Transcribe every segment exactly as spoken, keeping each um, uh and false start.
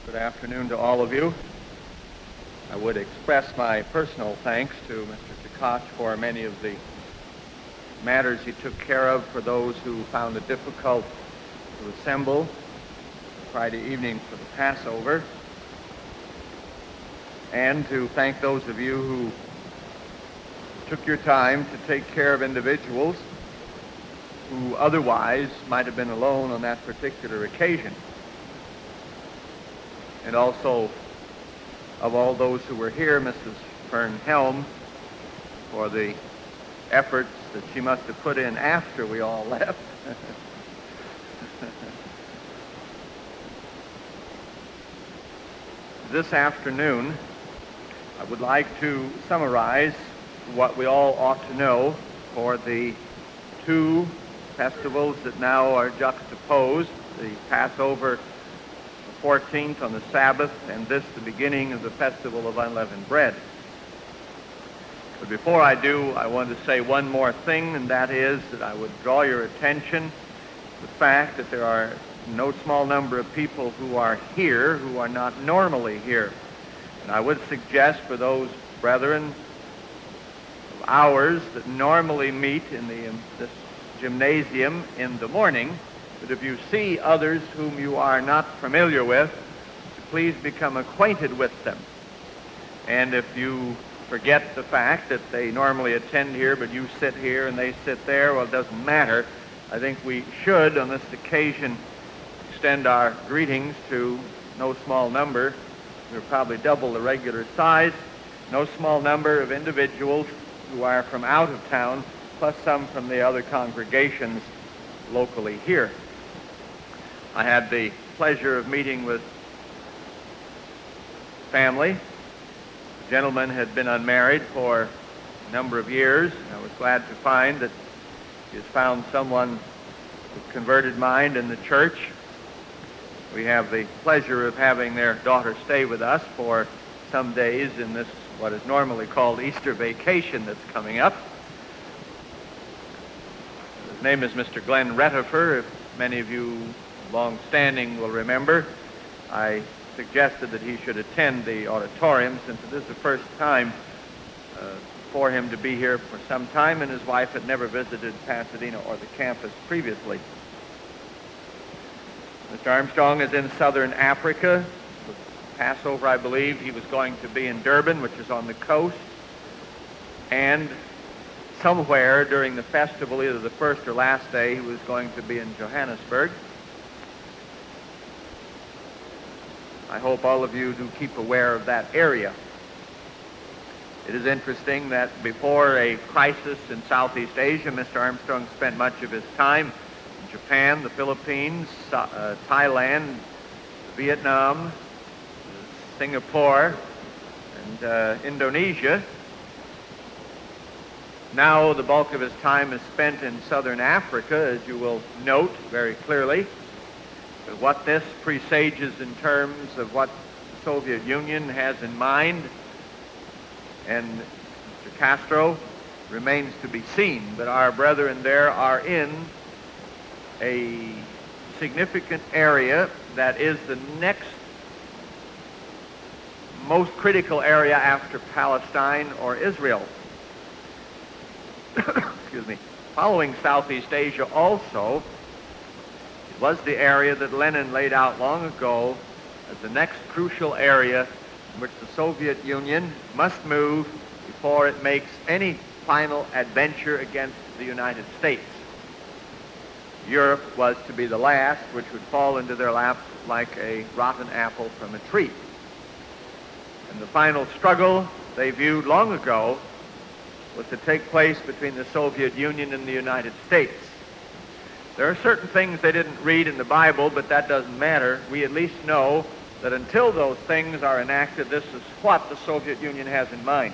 Good afternoon to all of you. I would express my personal thanks to Mister Tkach for many of the matters he took care of for those who found it difficult to assemble Friday evening for the Passover, and to thank those of you who took your time to take care of individuals who otherwise might have been alone on that particular occasion. And also of all those who were here, Missus Fern Helm, for the efforts that she must have put in after we all left. This afternoon, I would like to summarize what we all ought to know for the two festivals that now are juxtaposed, the Passover the fourteenth on the Sabbath, and this the beginning of the Festival of Unleavened Bread. But before I do, I want to say one more thing, and that is that I would draw your attention to the fact that there are no small number of people who are here who are not normally here. And I would suggest for those brethren of ours that normally meet in the, um, this gymnasium in the morning, that if you see others whom you are not familiar with, to please become acquainted with them. And if you forget the fact that they normally attend here, but you sit here and they sit there, well, it doesn't matter. I think we should, on this occasion, extend our greetings to no small number. We're probably double the regular size. No small number of individuals who are from out of town, plus some from the other congregations locally here. I had the pleasure of meeting with family. The gentleman had been unmarried for a number of years, and I was glad to find that he has found someone with converted mind in the church. We have the pleasure of having their daughter stay with us for some days in this, what is normally called Easter vacation that's coming up. His name is Mister Glenn Rettifer. If many of you long-standing will remember, I suggested that he should attend the auditorium since it is the first time uh, for him to be here for some time, and his wife had never visited Pasadena or the campus previously. Mister Armstrong is in southern Africa. For Passover, I believe, he was going to be in Durban, which is on the coast, and somewhere during the festival, either the first or last day, he was going to be in Johannesburg. I hope all of you do keep aware of that area. It is interesting that before a crisis in Southeast Asia, Mister Armstrong spent much of his time in Japan, the Philippines, uh, Thailand, Vietnam, Singapore, and uh, Indonesia. Now the bulk of his time is spent in southern Africa, as you will note very clearly. But what this presages in terms of what the Soviet Union has in mind and Mister Castro remains to be seen. But our brethren there are in a significant area that is the next most critical area after Palestine or Israel. Excuse me. Following Southeast Asia also, it was the area that Lenin laid out long ago as the next crucial area in which the Soviet Union must move before it makes any final adventure against the United States. Europe was to be the last, which would fall into their lap like a rotten apple from a tree. And the final struggle they viewed long ago was to take place between the Soviet Union and the United States. There are certain things they didn't read in the Bible, but that doesn't matter. We at least know that until those things are enacted, this is what the Soviet Union has in mind.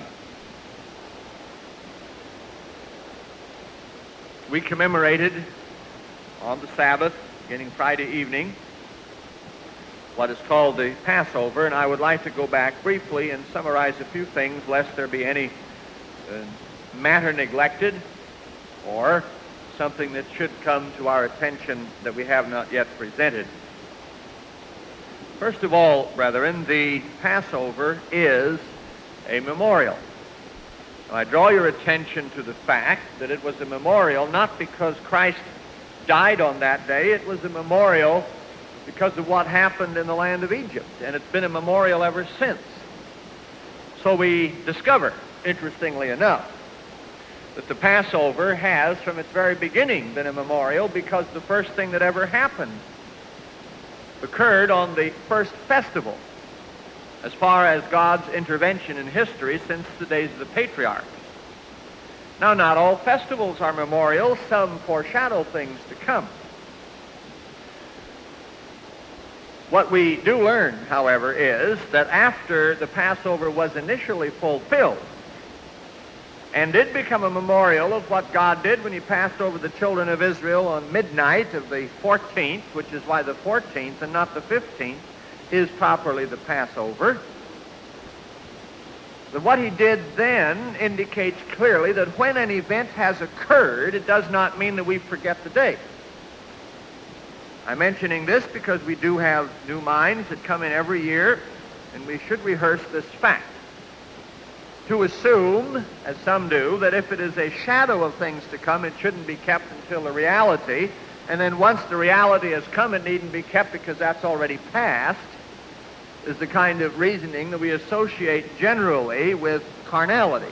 We commemorated on the Sabbath, beginning Friday evening, what is called the Passover, and I would like to go back briefly and summarize a few things, lest there be any uh, matter neglected or something that should come to our attention that we have not yet presented. First of all, brethren, the Passover is a memorial. Now, I draw your attention to the fact that it was a memorial not because Christ died on that day. It was a memorial because of what happened in the land of Egypt, and it's been a memorial ever since. So we discover, interestingly enough, that the Passover has, from its very beginning, been a memorial because the first thing that ever happened occurred on the first festival, as far as God's intervention in history since the days of the patriarchs. Now, not all festivals are memorials. Some foreshadow things to come. What we do learn, however, is that after the Passover was initially fulfilled and did become a memorial of what God did when he passed over the children of Israel on midnight of the fourteenth, which is why the fourteenth and not the fifteenth is properly the Passover, that what he did then indicates clearly that when an event has occurred, it does not mean that we forget the date. I'm mentioning this because we do have new minds that come in every year, and we should rehearse this fact. To assume, as some do, that if it is a shadow of things to come, it shouldn't be kept until the reality, and then once the reality has come, it needn't be kept because that's already past, is the kind of reasoning that we associate generally with carnality.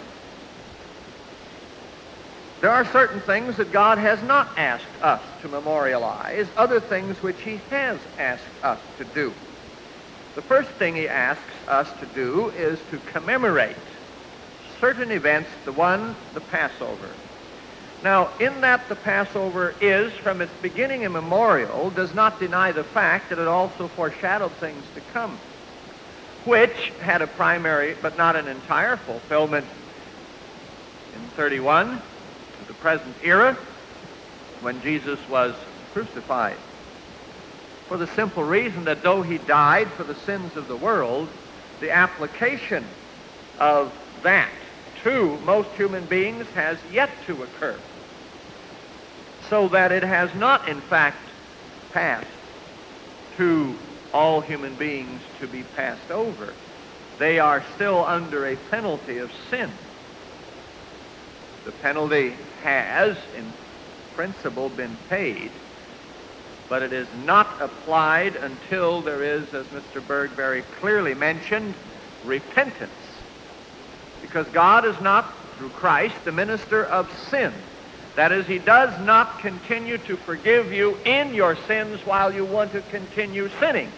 There are certain things that God has not asked us to memorialize, other things which he has asked us to do. The first thing he asks us to do is to commemorate certain events, the one, the Passover. Now, in that the Passover is, from its beginning a memorial, does not deny the fact that it also foreshadowed things to come, which had a primary but not an entire fulfillment in thirty-one, the present era, when Jesus was crucified. For the simple reason that though he died for the sins of the world, the application of that to most human beings has yet to occur, so that it has not in fact passed to all human beings to be passed over. They are still under a penalty of sin. The penalty has, in principle, been paid, but it is not applied until there is, as Mister Berg very clearly mentioned, repentance. Because God is not, through Christ, the minister of sin. That is, he does not continue to forgive you in your sins while you want to continue sinning.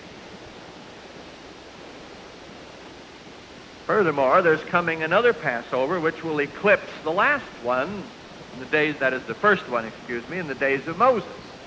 Furthermore, there's coming another Passover which will eclipse the last one in the days, that is the first one, excuse me, in the days of Moses.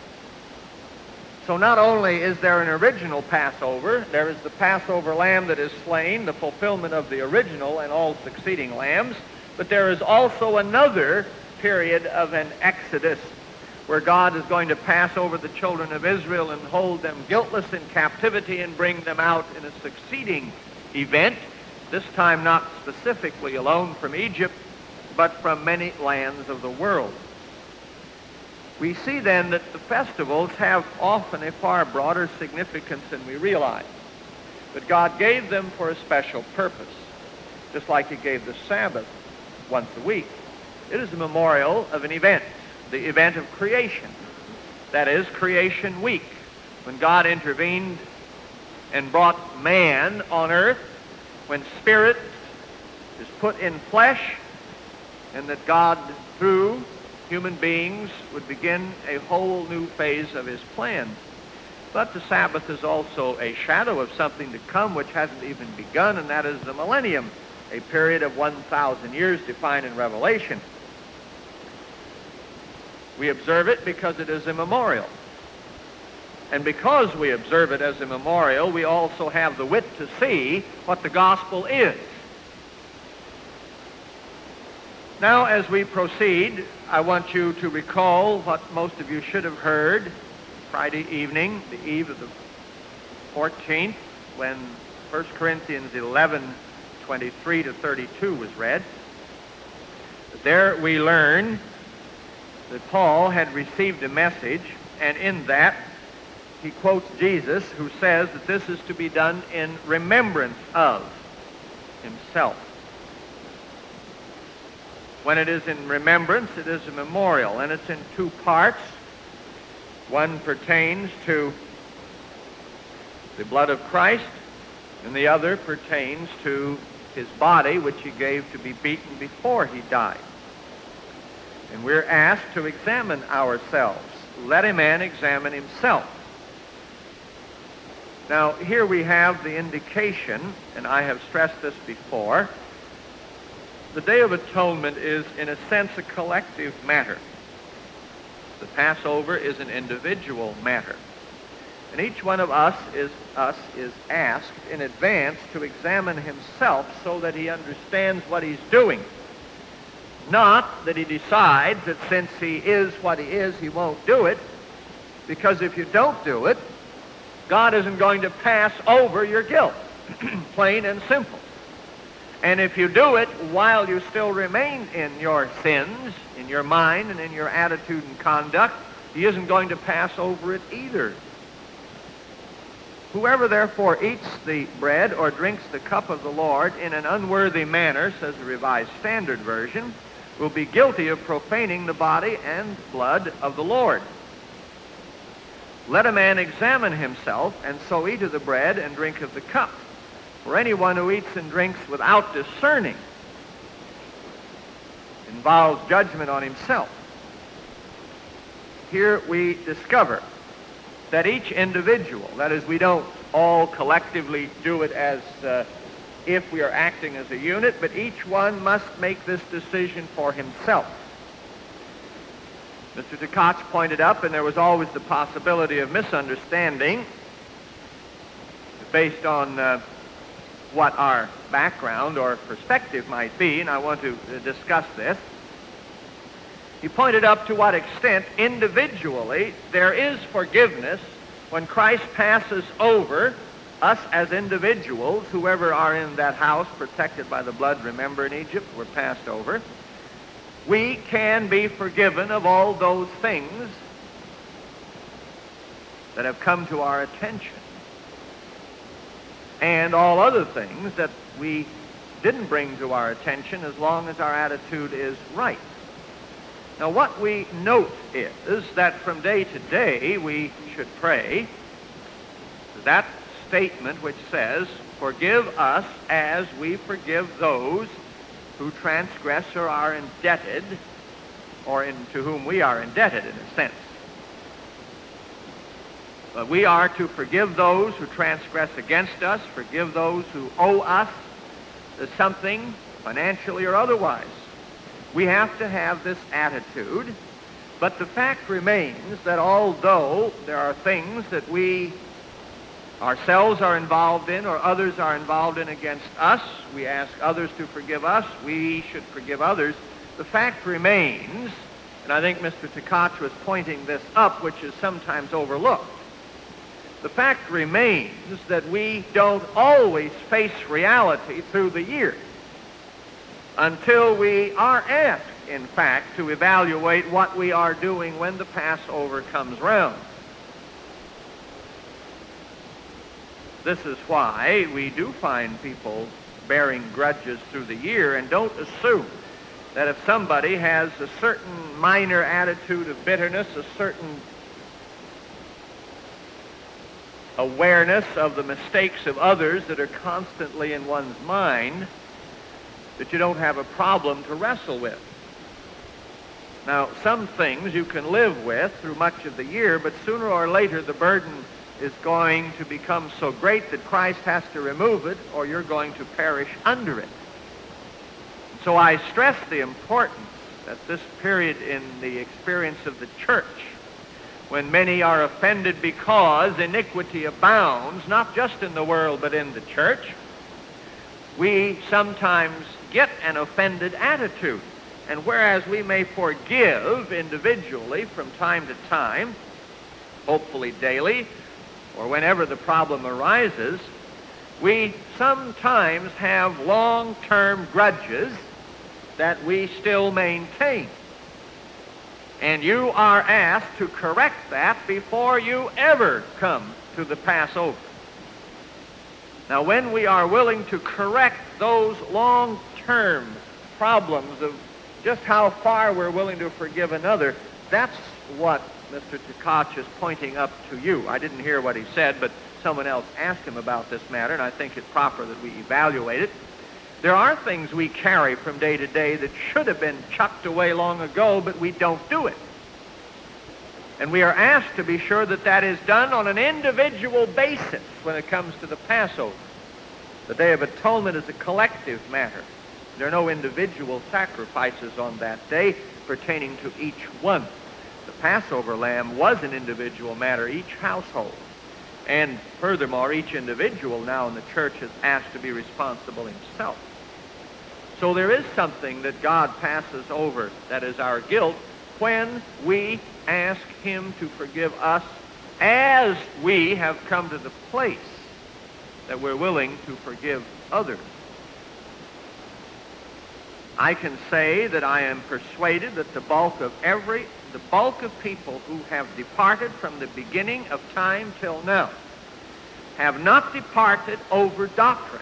So not only is there an original Passover, there is the Passover lamb that is slain, the fulfillment of the original and all succeeding lambs, but there is also another period of an exodus where God is going to pass over the children of Israel and hold them guiltless in captivity and bring them out in a succeeding event, this time not specifically alone from Egypt, but from many lands of the world. We see then that the festivals have often a far broader significance than we realize. But God gave them for a special purpose, just like he gave the Sabbath once a week. It is a memorial of an event, the event of creation. That is, creation week, when God intervened and brought man on earth, when spirit is put in flesh, and that God, through human beings, would begin a whole new phase of his plan. But the Sabbath is also a shadow of something to come which hasn't even begun, and that is the millennium, a period of one thousand years defined in Revelation. We observe it because it is a memorial. And because we observe it as a memorial, we also have the wit to see what the gospel is. Now, as we proceed, I want you to recall what most of you should have heard Friday evening, the eve of the fourteenth, when First Corinthians eleven, twenty-three to thirty-two was read. There we learn that Paul had received a message, and in that he quotes Jesus, who says that this is to be done in remembrance of himself. When it is in remembrance, it is a memorial, and it's in two parts. One pertains to the blood of Christ, and the other pertains to his body, which he gave to be beaten before he died. And we're asked to examine ourselves. Let a man examine himself. Now, here we have the indication, and I have stressed this before, the Day of Atonement is, in a sense, a collective matter. The Passover is an individual matter. And each one of us is, us is asked in advance to examine himself so that he understands what he's doing. Not that he decides that since he is what he is, he won't do it, because if you don't do it, God isn't going to pass over your guilt, plain and simple. And if you do it while you still remain in your sins, in your mind and in your attitude and conduct, he isn't going to pass over it either. Whoever therefore eats the bread or drinks the cup of the Lord in an unworthy manner, says the Revised Standard Version, will be guilty of profaning the body and blood of the Lord. Let a man examine himself, and so eat of the bread and drink of the cup. For anyone who eats and drinks without discerning involves judgment on himself. Here we discover that each individual, that is, we don't all collectively do it as uh, if we are acting as a unit, but each one must make this decision for himself. Mister Tkach pointed up, and there was always the possibility of misunderstanding based on uh, what our background or perspective might be, and I want to uh, discuss this. He pointed up to what extent individually there is forgiveness when Christ passes over us as individuals, whoever are in that house protected by the blood. Remember, in Egypt, were passed over. We can be forgiven of all those things that have come to our attention, and all other things that we didn't bring to our attention, as long as our attitude is right. Now, what we note is that from day to day we should pray that statement which says, "Forgive us as we forgive those who transgress or are indebted," or in, to whom we are indebted in a sense. But we are to forgive those who transgress against us, forgive those who owe us something, financially or otherwise. We have to have this attitude, but the fact remains that although there are things that we ourselves are involved in or others are involved in against us, we ask others to forgive us, we should forgive others, the fact remains, and I think Mister Tkach was pointing this up, which is sometimes overlooked, the fact remains that we don't always face reality through the year until we are asked, in fact, to evaluate what we are doing when the Passover comes round. This is why we do find people bearing grudges through the year, and don't assume that if somebody has a certain minor attitude of bitterness, a certain awareness of the mistakes of others that are constantly in one's mind, that you don't have a problem to wrestle with. Now, some things you can live with through much of the year, but sooner or later the burden is going to become so great that Christ has to remove it, or you're going to perish under it. So I stress the importance at this period in the experience of the church, when many are offended because iniquity abounds, not just in the world but in the church, we sometimes get an offended attitude. And whereas we may forgive individually from time to time, hopefully daily, or whenever the problem arises, we sometimes have long-term grudges that we still maintain. And you are asked to correct that before you ever come to the Passover. Now, when we are willing to correct those long-term problems of just how far we're willing to forgive another, that's what Mister Tkach is pointing up to you. I didn't hear what he said, but someone else asked him about this matter, and I think it's proper that we evaluate it. There are things we carry from day to day that should have been chucked away long ago, but we don't do it. And we are asked to be sure that that is done on an individual basis when it comes to the Passover. The Day of Atonement is a collective matter. There are no individual sacrifices on that day pertaining to each one. The Passover lamb was an individual matter, each household. And furthermore, each individual now in the church is asked to be responsible himself. So there is something that God passes over, that is our guilt, when we ask him to forgive us as we have come to the place that we're willing to forgive others. I can say that I am persuaded that the bulk of every, the bulk of people who have departed from the beginning of time till now have not departed over doctrine.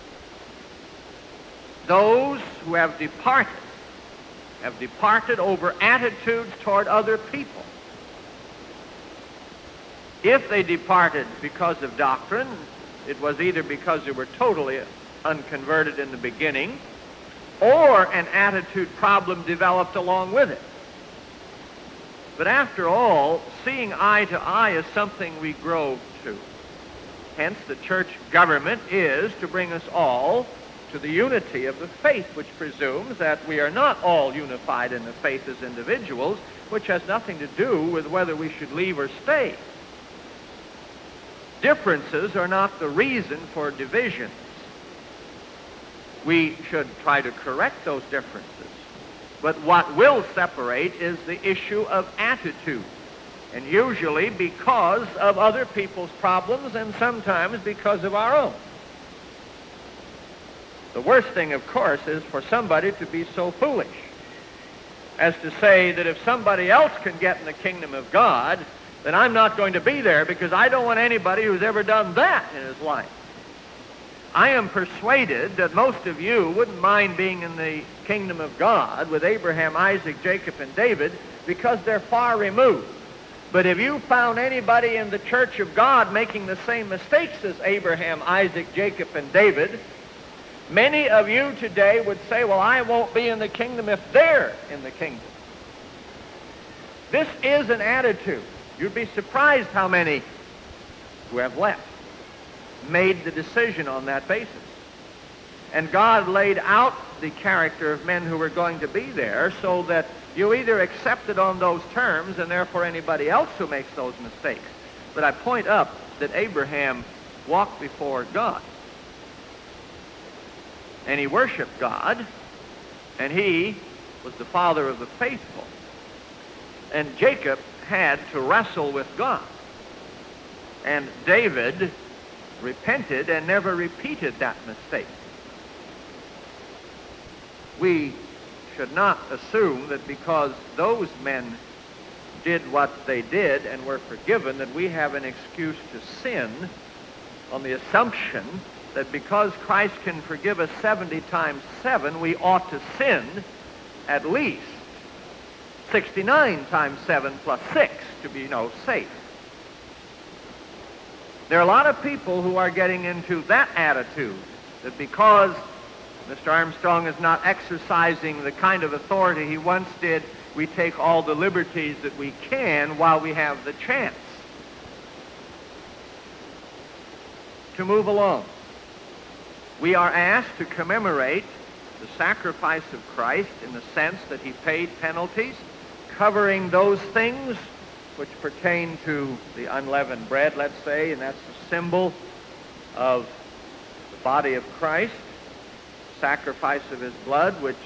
Those who have departed have departed over attitudes toward other people. If they departed because of doctrine, it was either because they were totally unconverted in the beginning, or an attitude problem developed along with it. But after all, seeing eye to eye is something we grow to. Hence, the church government is to bring us all to the unity of the faith, which presumes that we are not all unified in the faith as individuals, which has nothing to do with whether we should leave or stay. Differences are not the reason for divisions. We should try to correct those differences. But what will separate is the issue of attitude, and usually because of other people's problems and sometimes because of our own. The worst thing, of course, is for somebody to be so foolish as to say that if somebody else can get in the kingdom of God, then I'm not going to be there because I don't want anybody who's ever done that in his life. I am persuaded that most of you wouldn't mind being in the kingdom of God with Abraham, Isaac, Jacob, and David because they're far removed. But if you found anybody in the church of God making the same mistakes as Abraham, Isaac, Jacob, and David, many of you today would say, well, I won't be in the kingdom if they're in the kingdom. This is an attitude. You'd be surprised how many who have left made the decision on that basis. And God laid out the character of men who were going to be there so that you either accept it on those terms and therefore anybody else who makes those mistakes. But I point up that Abraham walked before God. And he worshiped God, and he was the father of the faithful. And Jacob had to wrestle with God. And David repented and never repeated that mistake. We should not assume that because those men did what they did and were forgiven, that we have an excuse to sin on the assumption that because Christ can forgive us seventy times seven, we ought to sin at least sixty-nine times seven plus six to be, you know, safe. There are a lot of people who are getting into that attitude, that because Mister Armstrong is not exercising the kind of authority he once did, we take all the liberties that we can while we have the chance. To move along, we are asked to commemorate the sacrifice of Christ in the sense that he paid penalties, covering those things which pertain to the unleavened bread, let's say, and that's the symbol of the body of Christ, sacrifice of his blood, which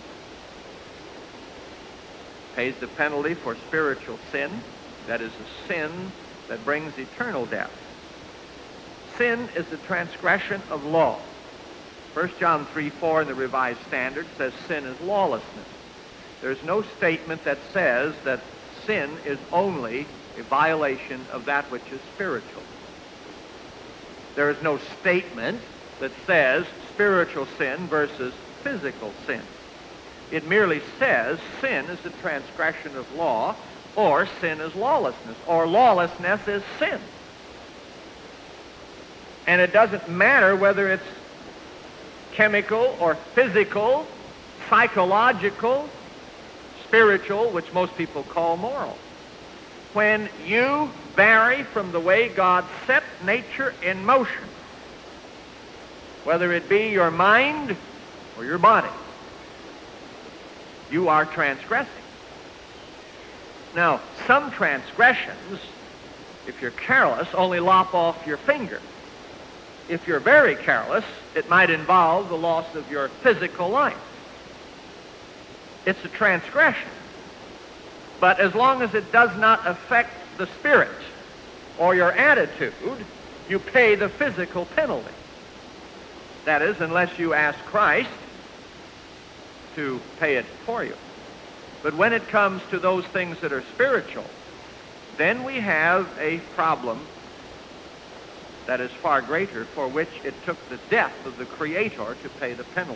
pays the penalty for spiritual sin, that is a sin that brings eternal death. Sin is the transgression of law. First John three four in the Revised Standard says sin is lawlessness. There's no statement that says that sin is only a violation of that which is spiritual. There is no statement that says spiritual sin versus physical sin. It merely says sin is the transgression of law, or sin is lawlessness, or lawlessness is sin. And it doesn't matter whether it's chemical or physical, psychological, spiritual, which most people call moral. When you vary from the way God set nature in motion, whether it be your mind or your body, you are transgressing. Now, some transgressions, if you're careless, only lop off your finger. If you're very careless, it might involve the loss of your physical life. It's a transgression. But as long as it does not affect the spirit or your attitude, you pay the physical penalty. That is, unless you ask Christ to pay it for you. But when it comes to those things that are spiritual, then we have a problem that is far greater, for which it took the death of the Creator to pay the penalty.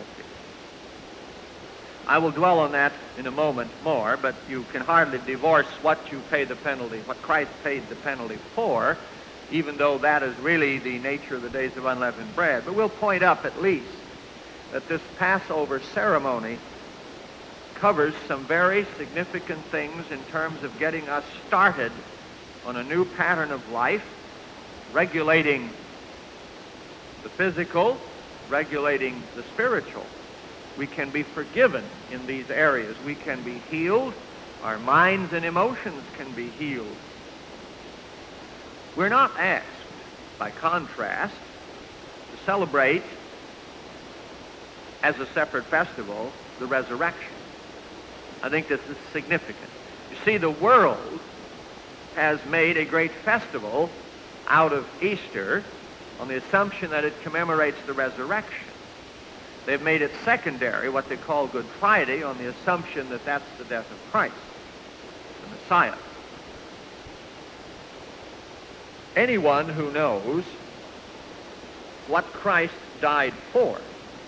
I will dwell on that in a moment more, but you can hardly divorce what you pay the penalty, what Christ paid the penalty for, even though that is really the nature of the days of unleavened bread. But we'll point up at least that this Passover ceremony covers some very significant things in terms of getting us started on a new pattern of life, regulating the physical, regulating the spiritual. We can be forgiven in these areas. We can be healed. Our minds and emotions can be healed. We're not asked, by contrast, to celebrate as a separate festival the resurrection. I think this is significant. You see, the world has made a great festival out of Easter on the assumption that it commemorates the resurrection. They've made it secondary, what they call Good Friday, on the assumption that that's the death of Christ, the Messiah. Anyone who knows what Christ died for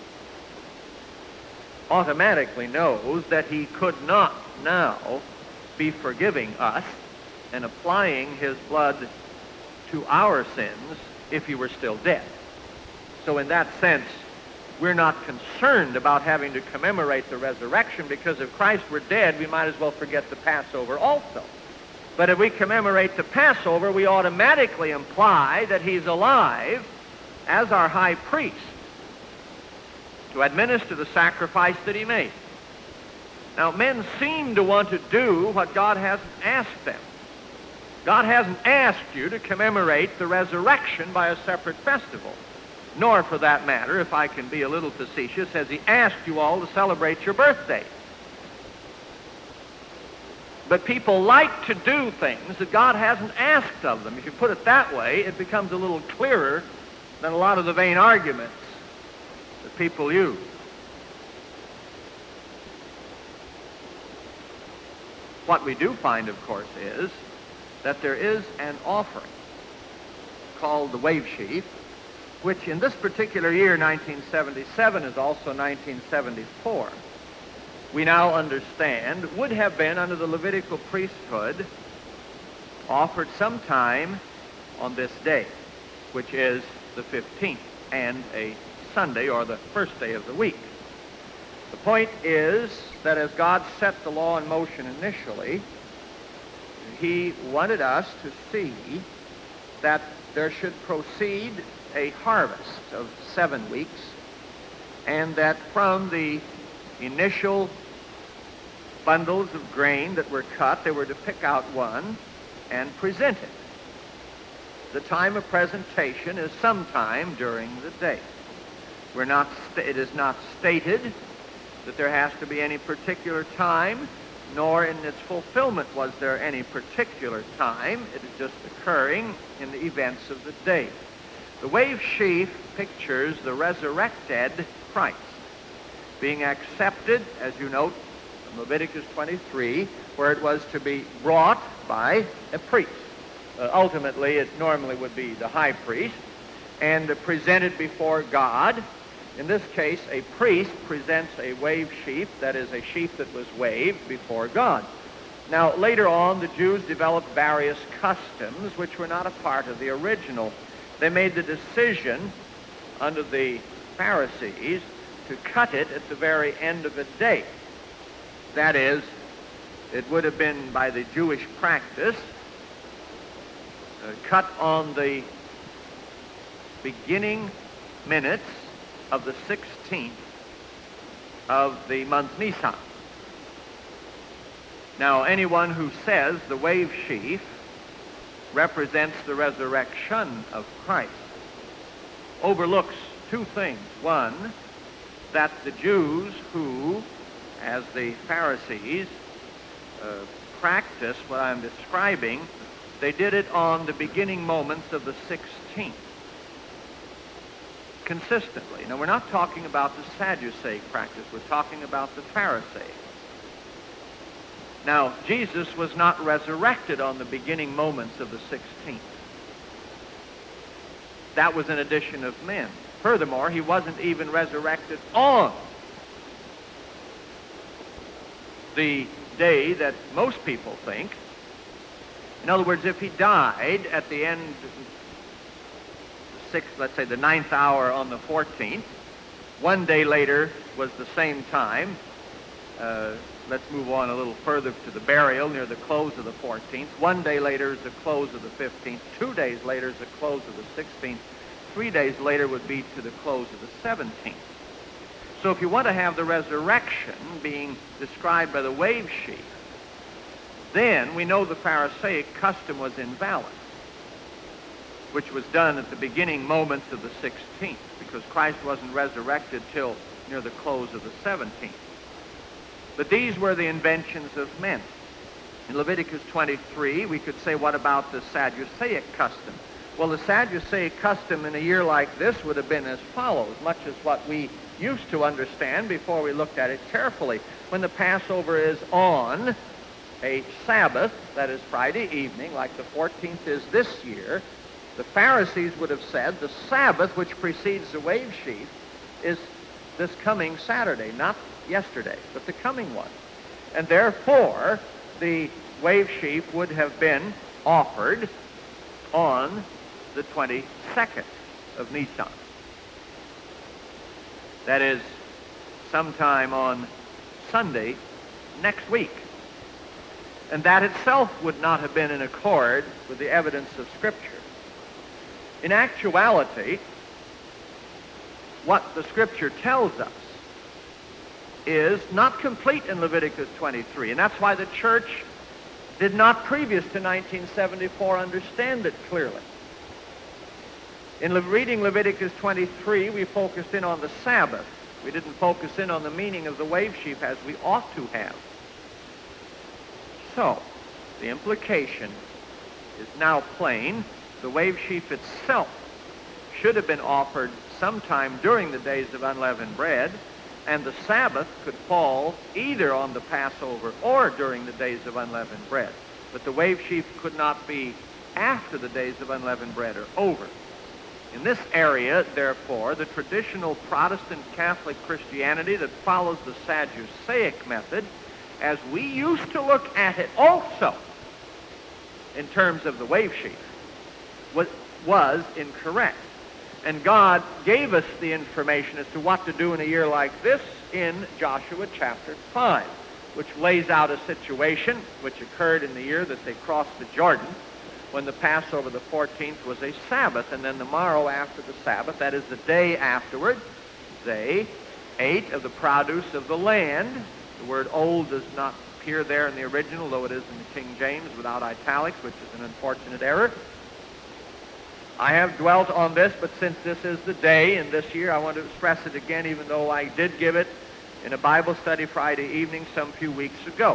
automatically knows that he could not now be forgiving us and applying his blood to our sins if he were still dead. So in that sense, we're not concerned about having to commemorate the resurrection, because if Christ were dead, we might as well forget the Passover also. But if we commemorate the Passover, we automatically imply that he's alive as our high priest to administer the sacrifice that he made. Now, men seem to want to do what God hasn't asked them. God hasn't asked you to commemorate the resurrection by a separate festival. Nor, for that matter, if I can be a little facetious, has he asked you all to celebrate your birthday. But people like to do things that God hasn't asked of them. If you put it that way, it becomes a little clearer than a lot of the vain arguments that people use. What we do find, of course, is that there is an offering called the wave sheaf, which in this particular year, nineteen seventy-seven, is also nineteen seventy-four, we now understand would have been under the Levitical priesthood offered sometime on this day, which is the fifteenth, and a Sunday, or the first day of the week. The point is that as God set the law in motion initially, he wanted us to see that there should proceed a harvest of seven weeks, and that from the initial bundles of grain that were cut, they were to pick out one and present it. The time of presentation is sometime during the day. We're not st- it is not stated that there has to be any particular time, nor in its fulfillment was there any particular time. It is just occurring in the events of the day. The wave sheaf pictures the resurrected Christ being accepted, as you note in Leviticus twenty-three, where it was to be brought by a priest. Uh, ultimately, it normally would be the high priest, and uh, presented before God. In this case, a priest presents a waved sheaf, that is, a sheaf that was waved before God. Now, later on, the Jews developed various customs which were not a part of the original. They made the decision under the Pharisees to cut it at the very end of a day. That is, it would have been by the Jewish practice uh, cut on the beginning minutes of the sixteenth of the month Nisan. Now, anyone who says the wave sheaf represents the resurrection of Christ overlooks two things. One, that the Jews who, as the Pharisees, uh, practice what I'm describing, they did it on the beginning moments of the sixteenth. Consistently. Now, we're not talking about the Sadduceic practice. We're talking about the Pharisaic. Now, Jesus was not resurrected on the beginning moments of the sixteenth. That was an addition of men. Furthermore, he wasn't even resurrected on the day that most people think. In other words, if he died at the end of the sixth, let's say the ninth hour on the fourteenth, one day later was the same time. Uh, let's move on a little further to the burial near the close of the fourteenth. One day later is the close of the fifteenth. Two days later is the close of the sixteenth. Three days later would be to the close of the seventeenth. So if you want to have the resurrection being described by the wave sheaf, then we know the Pharisaic custom was invalid, which was done at the beginning moments of the sixteenth, because Christ wasn't resurrected till near the close of the seventeenth. But these were the inventions of men. In Leviticus twenty-three, we could say, what about the Sadduceic custom? Well, the Sadduceic custom in a year like this would have been as follows, much as what we used to understand before we looked at it carefully. When the Passover is on a Sabbath, that is Friday evening, like the fourteenth is this year, the Pharisees would have said the Sabbath, which precedes the wave sheaf, is this coming Saturday, not yesterday, but the coming one. And therefore, the wave sheaf would have been offered on the twenty-second of Nisan. That is, sometime on Sunday next week. And that itself would not have been in accord with the evidence of Scripture. In actuality, what the Scripture tells us is not complete in Leviticus twenty-three, and that's why the church did not, previous to nineteen seventy-four, understand it clearly. In le- reading Leviticus twenty-three, we focused in on the Sabbath. We didn't focus in on the meaning of the wave sheaf as we ought to have. So, the implication is now plain. The wave sheaf itself should have been offered sometime during the days of unleavened bread, and the Sabbath could fall either on the Passover or during the days of unleavened bread. But the wave sheaf could not be after the days of unleavened bread are over. In this area, therefore, the traditional Protestant Catholic Christianity that follows the Sadduceic method, as we used to look at it also in terms of the wave sheaf, was, was incorrect. And God gave us the information as to what to do in a year like this in Joshua chapter five, which lays out a situation which occurred in the year that they crossed the Jordan, when the Passover, the fourteenth, was a Sabbath, and then the morrow after the Sabbath, that is the day afterward, they ate of the produce of the land. The word old does not appear there in the original, though it is in the King James without italics, which is an unfortunate error. I have dwelt on this, but since this is the day in this year, I want to stress it again, even though I did give it in a Bible study Friday evening some few weeks ago.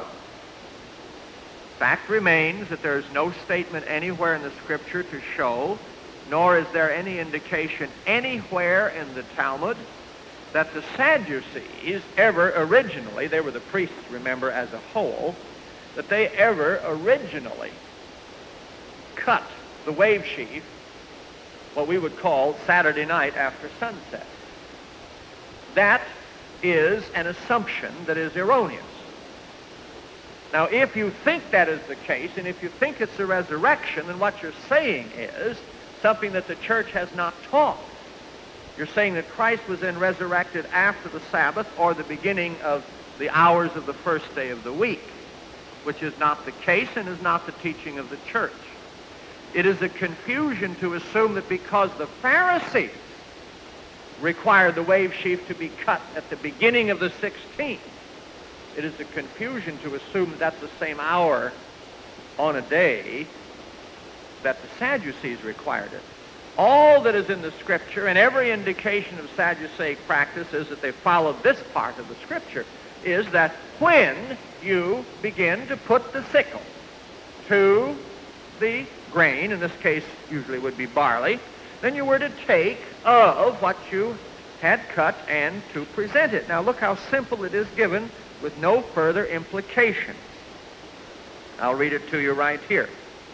Fact remains that there is no statement anywhere in the Scripture to show, nor is there any indication anywhere in the Talmud that the Sadducees ever originally, they were the priests, remember, as a whole, that they ever originally cut the wave sheaf, what we would call Saturday night after sunset. That is an assumption that is erroneous. Now, if you think that is the case, and if you think it's the resurrection, then what you're saying is something that the church has not taught. You're saying that Christ was then resurrected after the Sabbath or the beginning of the hours of the first day of the week, which is not the case and is not the teaching of the church. It is a confusion to assume that because the Pharisees required the wave sheaf to be cut at the beginning of the sixteenth, it is a confusion to assume that that's the same hour on a day that the Sadducees required it. All that is in the Scripture, and every indication of Sadduceic practice is that they followed this part of the Scripture, is that when you begin to put the sickle to the grain, in this case usually would be barley, then you were to take of what you had cut and to present it. Now look how simple it is given with no further implications. I'll read it to you right here.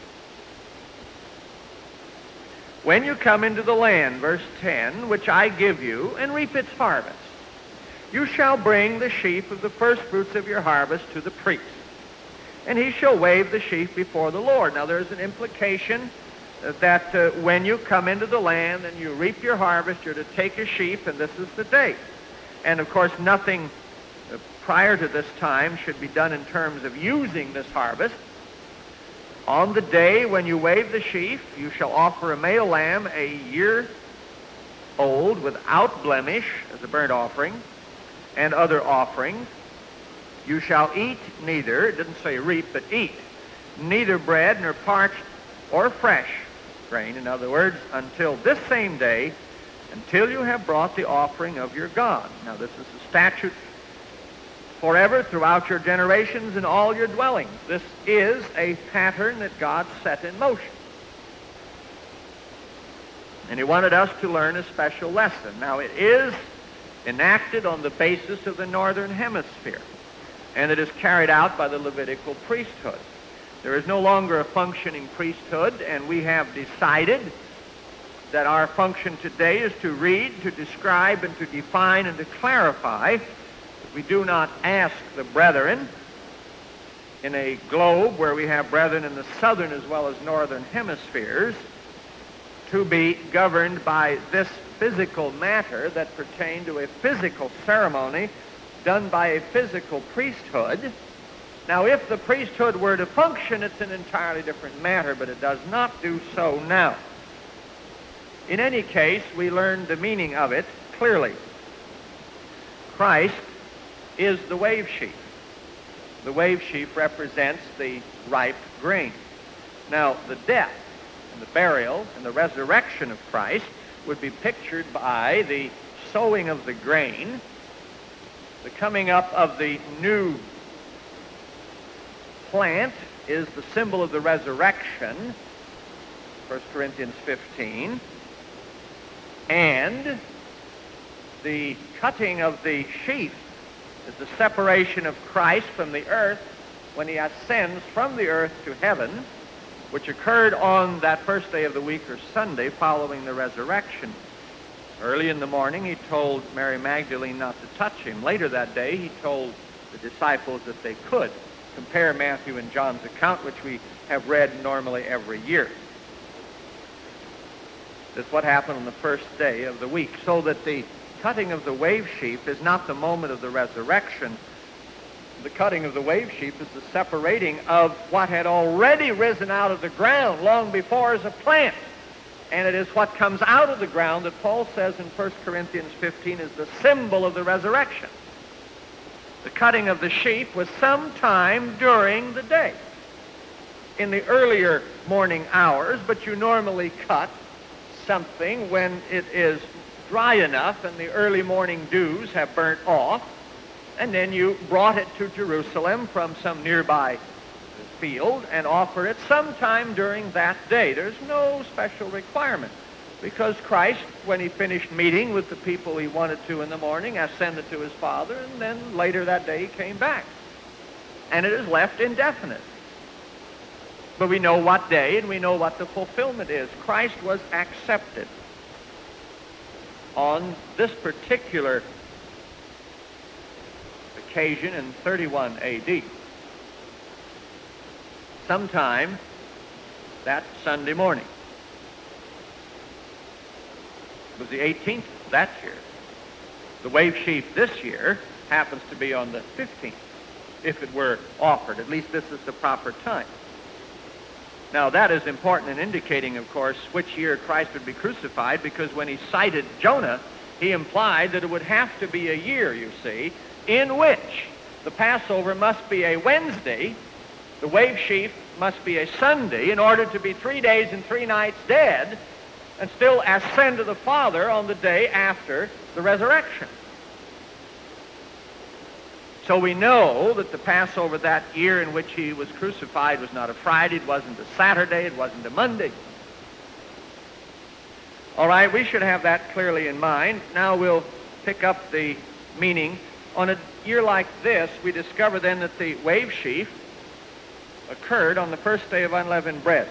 When you come into the land, verse ten, which I give you, and reap its harvest, you shall bring the sheaf of the first fruits of your harvest to the priest, and he shall wave the sheaf before the Lord. Now there's an implication that uh, when you come into the land and you reap your harvest, you're to take a sheaf, and this is the date. And of course nothing uh, prior to this time should be done in terms of using this harvest. On the day when you wave the sheaf, you shall offer a male lamb a year old without blemish as a burnt offering, and other offerings. You shall eat neither, it didn't say reap, but eat, neither bread nor parched or fresh grain, in other words, until this same day, until you have brought the offering of your God. Now this is a statute forever throughout your generations and all your dwellings. This is a pattern that God set in motion. And he wanted us to learn a special lesson. Now it is enacted on the basis of the northern hemisphere, and it is carried out by the Levitical priesthood. There is no longer a functioning priesthood, and we have decided that our function today is to read, to describe, and to define, and to clarify. We do not ask the brethren in a globe where we have brethren in the southern as well as northern hemispheres to be governed by this physical matter that pertained to a physical ceremony done by a physical priesthood. Now, if the priesthood were to function, it's an entirely different matter, but it does not do so now. In any case, we learn the meaning of it clearly. Christ is the wave sheaf. The wave sheaf represents the ripe grain. Now, the death and the burial and the resurrection of Christ would be pictured by the sowing of the grain, the coming up of the new plant is the symbol of the resurrection, First Corinthians fifteen, and the cutting of the sheaf is the separation of Christ from the earth when he ascends from the earth to heaven, which occurred on that first day of the week or Sunday following the resurrection. Early in the morning, he told Mary Magdalene not to touch him. Later that day, he told the disciples that they could. Compare Matthew and John's account, which we have read normally every year. This is what happened on the first day of the week, so that the cutting of the wave sheaf is not the moment of the resurrection. The cutting of the wave sheaf is the separating of what had already risen out of the ground long before as a plant. And it is what comes out of the ground that Paul says in First Corinthians fifteen is the symbol of the resurrection. The cutting of the sheaf was sometime during the day, in the earlier morning hours, but you normally cut something when it is dry enough and the early morning dews have burnt off, and then you brought it to Jerusalem from some nearby field and offered it sometime during that day. There's no special requirement. Because Christ, when he finished meeting with the people he wanted to in the morning, ascended to his Father, and then later that day he came back. And it is left indefinite. But we know what day, and we know what the fulfillment is. Christ was accepted on this particular occasion in thirty-one A D Sometime that Sunday morning. It was the eighteenth that year. The wave sheaf this year happens to be on the fifteenth, if it were offered. At least this is the proper time. Now that is important in indicating, of course, which year Christ would be crucified, because when he cited Jonah, he implied that it would have to be a year, you see, in which the Passover must be a Wednesday, the wave sheaf must be a Sunday, in order to be three days and three nights dead, and still ascend to the Father on the day after the resurrection. So we know that the Passover that year in which he was crucified was not a Friday, it wasn't a Saturday, it wasn't a Monday. All right, we should have that clearly in mind. Now we'll pick up the meaning. On a year like this, we discover then that the wave sheaf occurred on the first day of unleavened bread.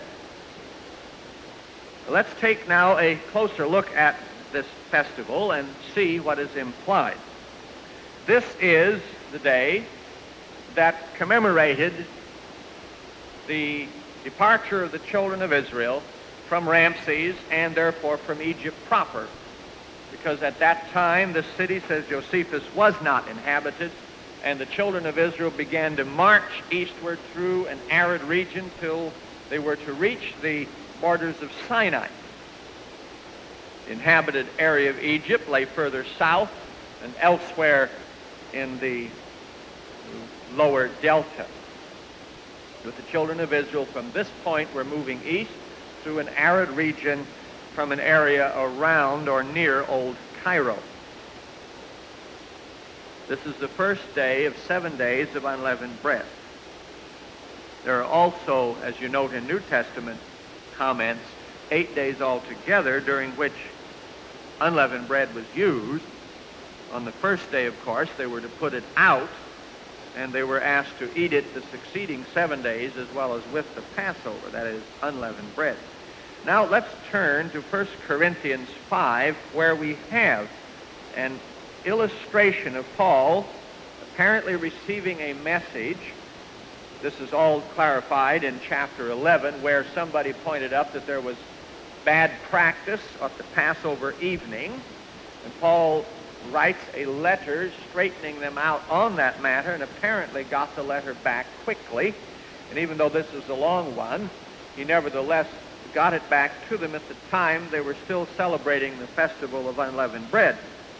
Let's take now a closer look at this festival and see what is implied. This is the day that commemorated the departure of the children of Israel from Ramses and therefore from Egypt proper, because at that time the city, says Josephus, was not inhabited, and the children of Israel began to march eastward through an arid region till they were to reach the borders of Sinai. The inhabited area of Egypt lay further south and elsewhere in the lower delta. With the children of Israel from this point were moving east through an arid region from an area around or near Old Cairo. This is the first day of seven days of unleavened bread. There are also, as you note in New Testament comments, eight days altogether during which unleavened bread was used. On the first day, of course, they were to put it out, and they were asked to eat it the succeeding seven days as well as with the Passover, that is, unleavened bread. Now let's turn to First Corinthians five, where we have an illustration of Paul apparently receiving a message. This is all clarified in chapter eleven, where somebody pointed up that there was bad practice at the Passover evening, and Paul writes a letter straightening them out on that matter, and apparently got the letter back quickly. And even though this is a long one, he nevertheless got it back to them at the time they were still celebrating the festival of unleavened bread.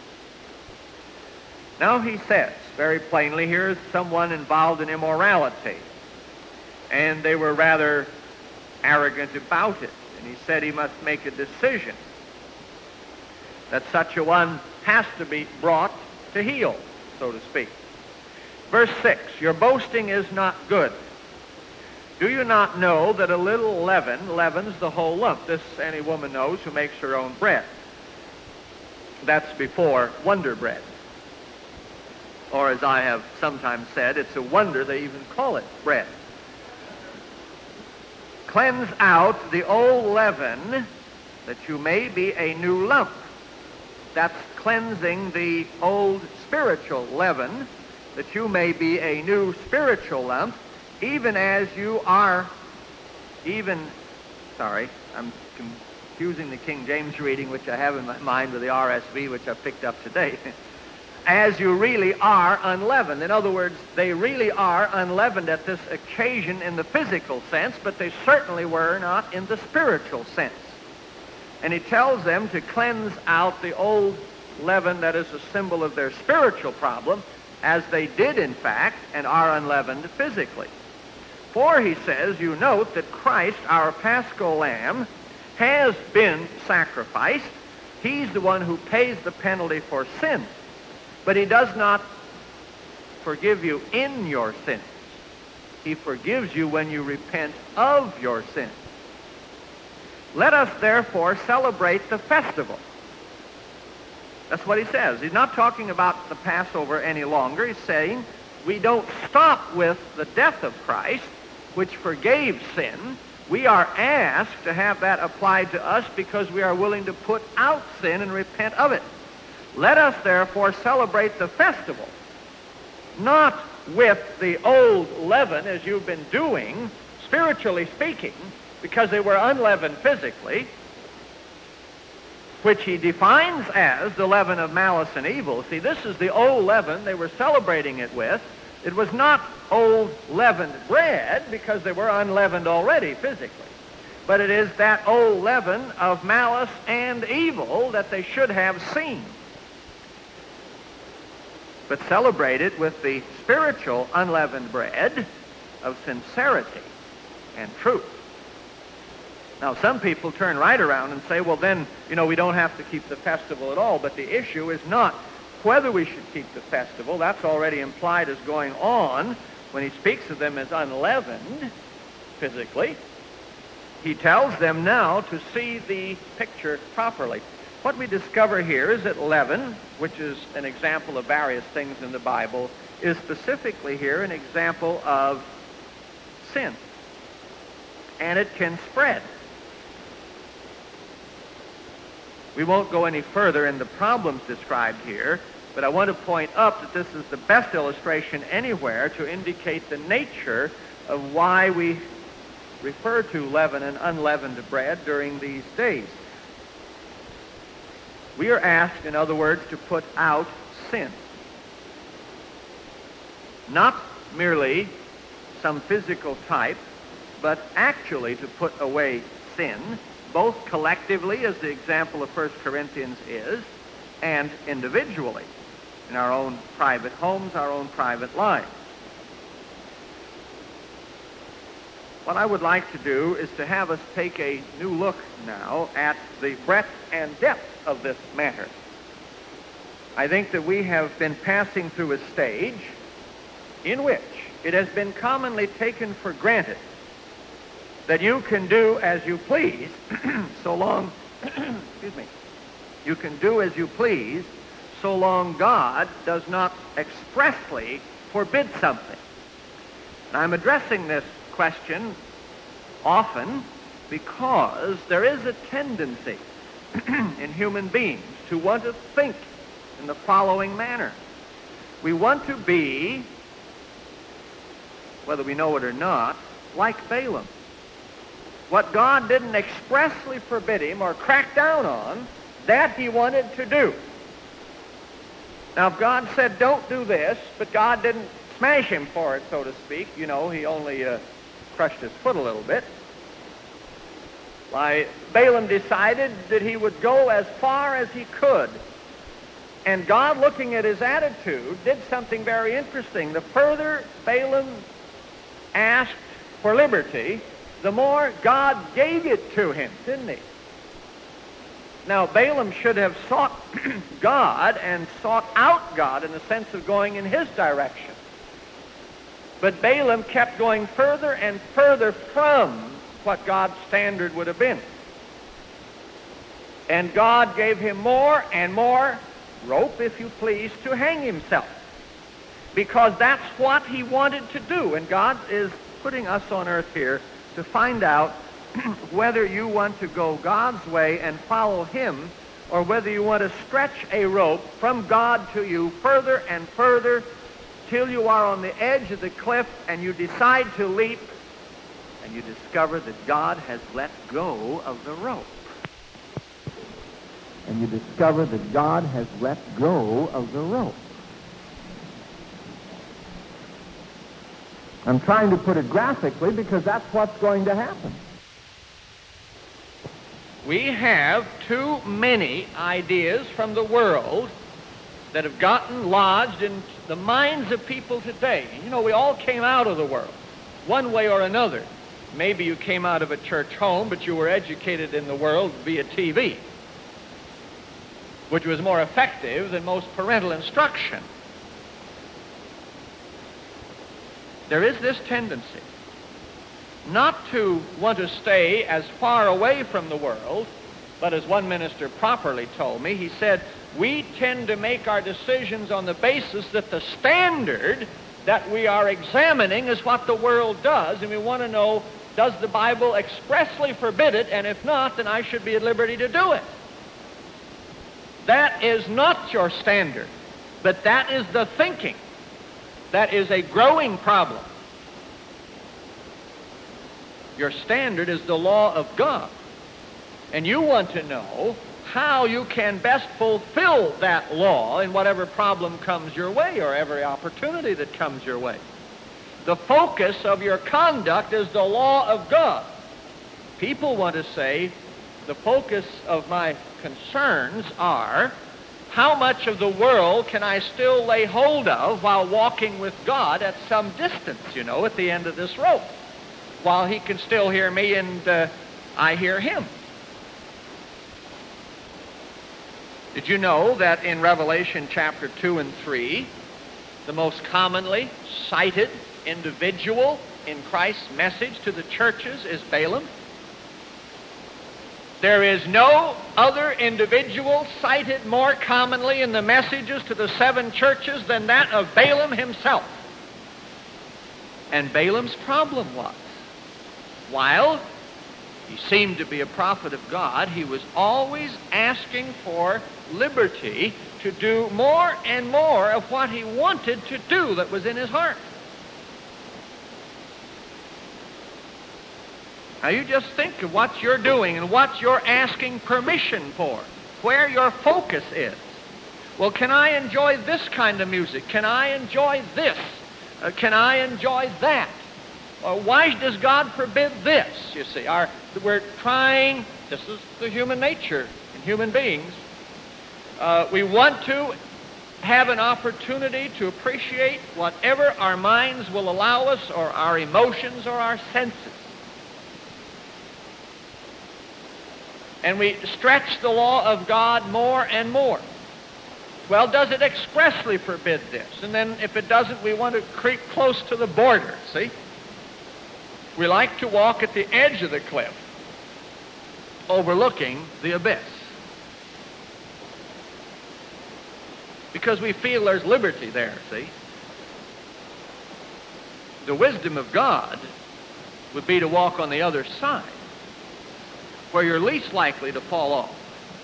Now he says very plainly, here is someone involved in immorality, and they were rather arrogant about it, and he said he must make a decision that such a one has to be brought to heel, so to speak. Verse six, your boasting is not good. Do you not know that a little leaven leavens the whole lump? This any woman knows who makes her own bread. That's before Wonder Bread. Or as I have sometimes said, it's a wonder they even call it bread. Cleanse out the old leaven that you may be a new lump. That's cleansing the old spiritual leaven, that you may be a new spiritual lump, even as you are, even, sorry, I'm confusing the King James reading, which I have in my mind, with the R S V, which I picked up today. As you really are unleavened. In other words, they really are unleavened at this occasion in the physical sense, but they certainly were not in the spiritual sense. And he tells them to cleanse out the old leaven that is a symbol of their spiritual problem, as they did in fact, and are unleavened physically. For, he says, you note that Christ, our Paschal Lamb, has been sacrificed. He's the one who pays the penalty for sin. But he does not forgive you in your sins. He forgives you when you repent of your sins. Let us therefore celebrate the festival. That's what he says. He's not talking about the Passover any longer. He's saying we don't stop with the death of Christ, which forgave sin. We are asked to have that applied to us because we are willing to put out sin and repent of it. Let us therefore celebrate the festival, not with the old leaven as you've been doing, spiritually speaking, because they were unleavened physically, which he defines as the leaven of malice and evil. See, this is the old leaven they were celebrating it with. It was not old leavened bread because they were unleavened already physically. But it is that old leaven of malice and evil that they should have seen. But celebrate it with the spiritual unleavened bread of sincerity and truth. Now, some people turn right around and say, well, then, you know, we don't have to keep the festival at all. But the issue is not whether we should keep the festival. That's already implied as going on when he speaks of them as unleavened physically. He tells them now to see the picture properly. What we discover here is that leaven, which is an example of various things in the Bible, is specifically here an example of sin. And it can spread. We won't go any further in the problems described here, but I want to point up that this is the best illustration anywhere to indicate the nature of why we refer to leaven and unleavened bread during these days. We are asked, in other words, to put out sin. Not merely some physical type, but actually to put away sin, both collectively, as the example of First Corinthians is, and individually, in our own private homes, our own private lives. What I would like to do is to have us take a new look now at the breadth and depth of this matter. I think that we have been passing through a stage in which it has been commonly taken for granted that you can do as you please so long, excuse me, you can do as you please so long God does not expressly forbid something. And I'm addressing this question often because there is a tendency in human beings to want to think in the following manner. We want to be, whether we know it or not, like Balaam. What God didn't expressly forbid him or crack down on, that he wanted to do. Now, if God said, don't do this, but God didn't smash him for it, so to speak, you know, he only uh, crushed his foot a little bit. Why, Balaam decided that he would go as far as he could. And God, looking at his attitude, did something very interesting. The further Balaam asked for liberty, the more God gave it to him, didn't he? Now, Balaam should have sought God and sought out God in the sense of going in his direction. But Balaam kept going further and further from what God's standard would have been. And God gave him more and more rope, if you please, to hang himself. Because that's what he wanted to do. And God is putting us on earth here to find out whether you want to go God's way and follow him, or whether you want to stretch a rope from God to you further and further till you are on the edge of the cliff and you decide to leap and you discover that God has let go of the rope. And you discover that God has let go of the rope. I'm trying to put it graphically because that's what's going to happen. We have too many ideas from the world that have gotten lodged in the minds of people today. You know, we all came out of the world, one way or another. Maybe you came out of a church home, but you were educated in the world via T V, which was more effective than most parental instruction. There is this tendency not to want to stay as far away from the world, but as one minister properly told me, he said, we tend to make our decisions on the basis that the standard that we are examining is what the world does, and we want to know, does the Bible expressly forbid it, and if not, then I should be at liberty to do it. That is not your standard, but that is the thinking. That is a growing problem. Your standard is the law of God, and you want to know how you can best fulfill that law in whatever problem comes your way or every opportunity that comes your way. The focus of your conduct is the law of God. People want to say, the focus of my concerns are, how much of the world can I still lay hold of while walking with God at some distance, you know, at the end of this rope, while he can still hear me and uh, I hear him. Did you know that in Revelation chapter two and three, the most commonly cited individual in Christ's message to the churches is Balaam? There is no other individual cited more commonly in the messages to the seven churches than that of Balaam himself. And Balaam's problem was, while he seemed to be a prophet of God, he was always asking for liberty to do more and more of what he wanted to do that was in his heart. Now you just think of what you're doing and what you're asking permission for, where your focus is. Well, can I enjoy this kind of music? Can I enjoy this? Uh, can I enjoy that? Or why does God forbid this? You see, our, we're trying, this is the human nature in human beings. Uh, we want to have an opportunity to appreciate whatever our minds will allow us, or our emotions, or our senses. And we stretch the law of God more and more. Well, does it expressly forbid this? And then if it doesn't, we want to creep close to the border, see? We like to walk at the edge of the cliff, overlooking the abyss. Because we feel there's liberty there, see? The wisdom of God would be to walk on the other side, where you're least likely to fall off.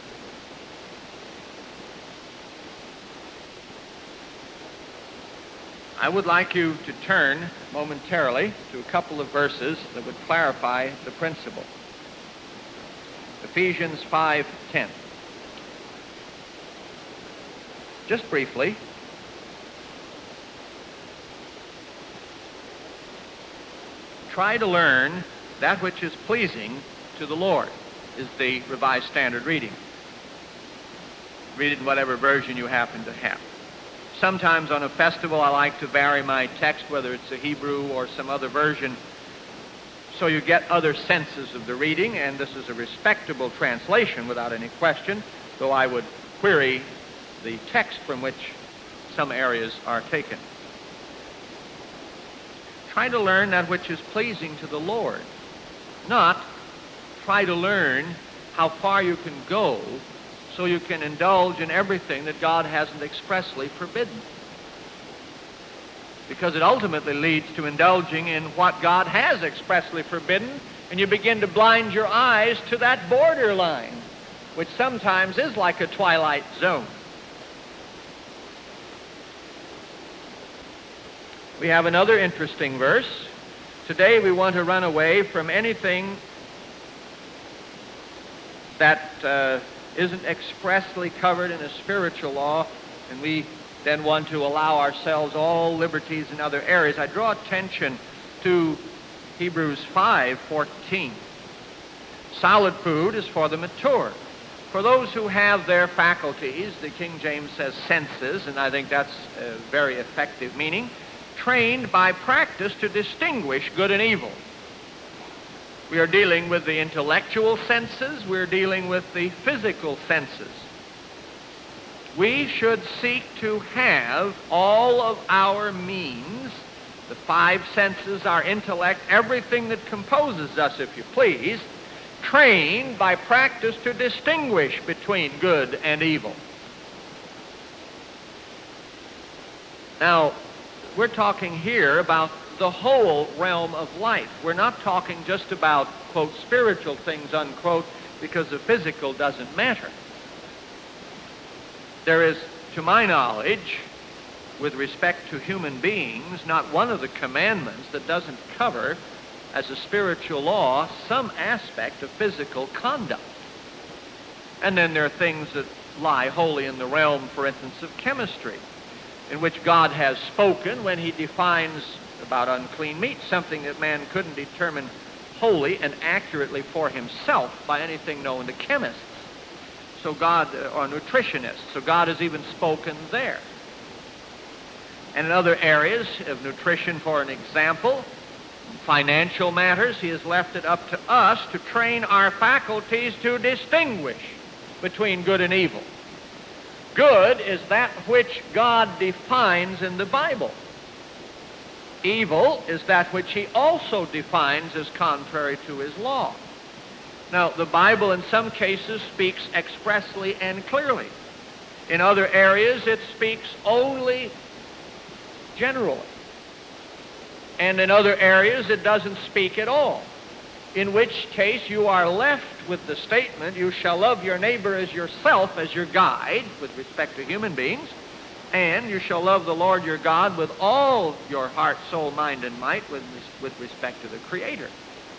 I would like you to turn momentarily to a couple of verses that would clarify the principle. Ephesians five ten. Just briefly, try to learn that which is pleasing to the Lord, is the Revised Standard Reading. Read it in whatever version you happen to have. Sometimes on a festival I like to vary my text, whether it's a Hebrew or some other version, so you get other senses of the reading, and this is a respectable translation without any question, though I would query the text from which some areas are taken. Try to learn that which is pleasing to the Lord, not try to learn how far you can go so you can indulge in everything that God hasn't expressly forbidden. Because it ultimately leads to indulging in what God has expressly forbidden, and you begin to blind your eyes to that borderline, which sometimes is like a twilight zone. We have another interesting verse. Today we want to run away from anything that uh, isn't expressly covered in a spiritual law, and we then want to allow ourselves all liberties in other areas. I draw attention to Hebrews five fourteen. Solid food is for the mature. For those who have their faculties, the King James says senses, and I think that's a very effective meaning, trained by practice to distinguish good and evil. We are dealing with the intellectual senses. We're dealing with the physical senses. We should seek to have all of our means the five senses, our intellect, everything that composes us, if you please, trained by practice to distinguish between good and evil. Now, we're talking here about the whole realm of life. We're not talking just about, quote, spiritual things, unquote, because the physical doesn't matter. There is, to my knowledge, with respect to human beings, not one of the commandments that doesn't cover, as a spiritual law, some aspect of physical conduct. And then there are things that lie wholly in the realm, for instance, of chemistry, in which God has spoken when he defines about unclean meat, something that man couldn't determine wholly and accurately for himself by anything known to chemists. So God, or nutritionists, so God has even spoken there. And in other areas of nutrition, for an example, financial matters, he has left it up to us to train our faculties to distinguish between good and evil. Good is that which God defines in the Bible. Evil is that which he also defines as contrary to his law. Now, the Bible in some cases speaks expressly and clearly. In other areas, it speaks only generally. And in other areas, it doesn't speak at all. In which case, you are left with the statement, you shall love your neighbor as yourself, as your guide with respect to human beings, and you shall love the Lord your God with all your heart, soul, mind, and might with, with respect to the Creator.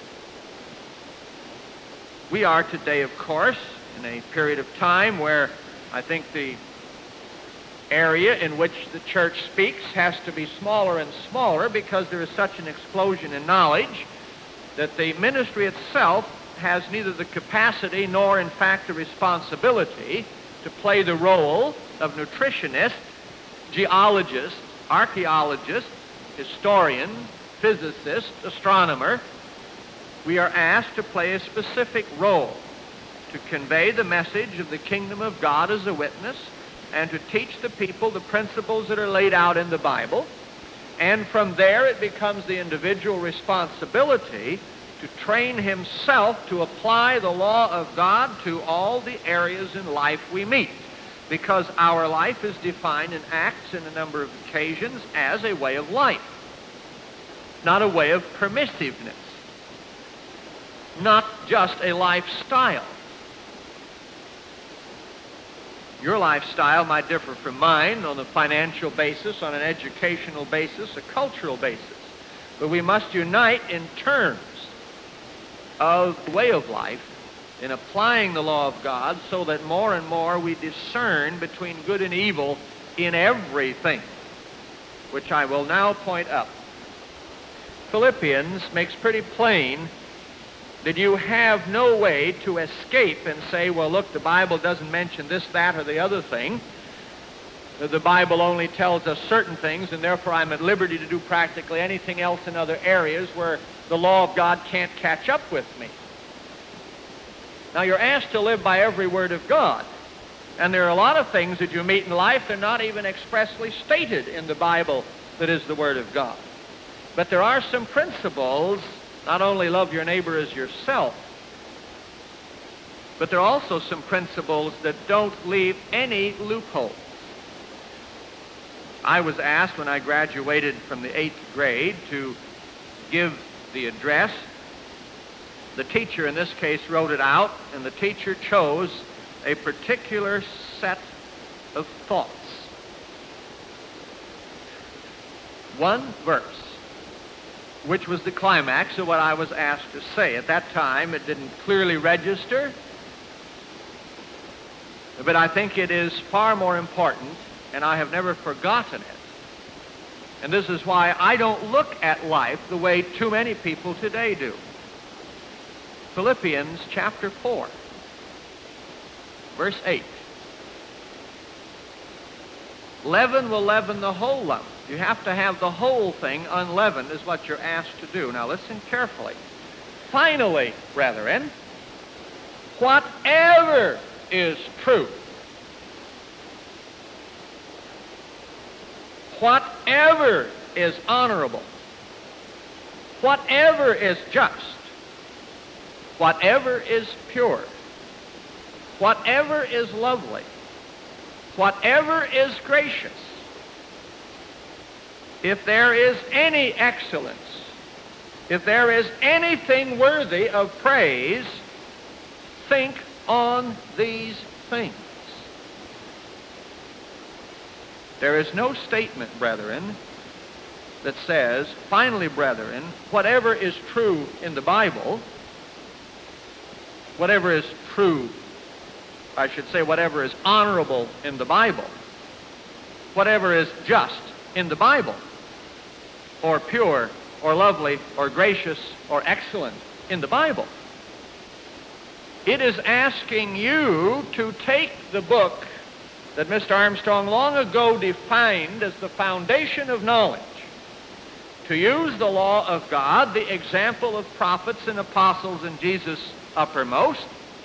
We are today, of course, in a period of time where I think the area in which the church speaks has to be smaller and smaller because there is such an explosion in knowledge that the ministry itself has neither the capacity nor, in fact, the responsibility to play the role of nutritionist, geologist, archaeologist, historian, physicist, astronomer. We are asked to play a specific role to convey the message of the kingdom of God as a witness and to teach the people the principles that are laid out in the Bible. And from there it becomes the individual responsibility to train himself to apply the law of God to all the areas in life we meet, because our life is defined in Acts in a number of occasions as a way of life, not a way of permissiveness, not just a lifestyle. Your lifestyle might differ from mine on a financial basis, on an educational basis, a cultural basis. But we must unite in terms of the way of life in applying the law of God so that more and more we discern between good and evil in everything, which I will now point up. Philippians makes pretty plain that you have no way to escape and say, well, look, the Bible doesn't mention this, that, or the other thing. The Bible only tells us certain things, and therefore I'm at liberty to do practically anything else in other areas where the law of God can't catch up with me. Now, you're asked to live by every word of God, and there are a lot of things that you meet in life that are not even expressly stated in the Bible that is the Word of God. But there are some principles. Not only love your neighbor as yourself, but there are also some principles that don't leave any loopholes. I was asked when I graduated from the eighth grade to give the address. The teacher in this case wrote it out, and the teacher chose a particular set of thoughts. One verse, which was the climax of what I was asked to say. At that time, it didn't clearly register, but I think it is far more important, and I have never forgotten it. And this is why I don't look at life the way too many people today do. Philippians chapter four, verse eight. Leaven will leaven the whole lump. You have to have the whole thing unleavened is what you're asked to do. Now listen carefully. Finally, brethren, whatever is true, whatever is honorable, whatever is just, whatever is pure, whatever is lovely, whatever is gracious, if there is any excellence, if there is anything worthy of praise, think on these things. There is no statement, brethren, that says, finally, brethren, whatever is true in the Bible, whatever is true, I should say whatever is honorable in the Bible, whatever is just in the Bible, or pure, or lovely, or gracious, or excellent in the Bible. It is asking you to take the book that Mister Armstrong long ago defined as the foundation of knowledge, to use the law of God, the example of prophets and apostles and Jesus uppermost,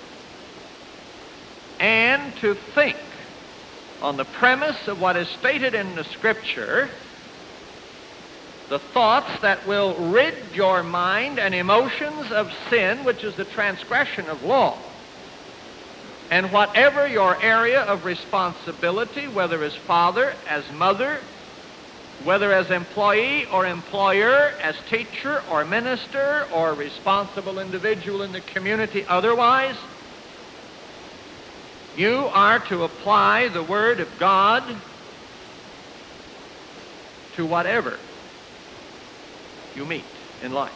and to think on the premise of what is stated in the Scripture, the thoughts that will rid your mind and emotions of sin, which is the transgression of law. And whatever your area of responsibility, whether as father, as mother, whether as employee or employer, as teacher or minister or responsible individual in the community otherwise, you are to apply the Word of God to whatever you meet in life.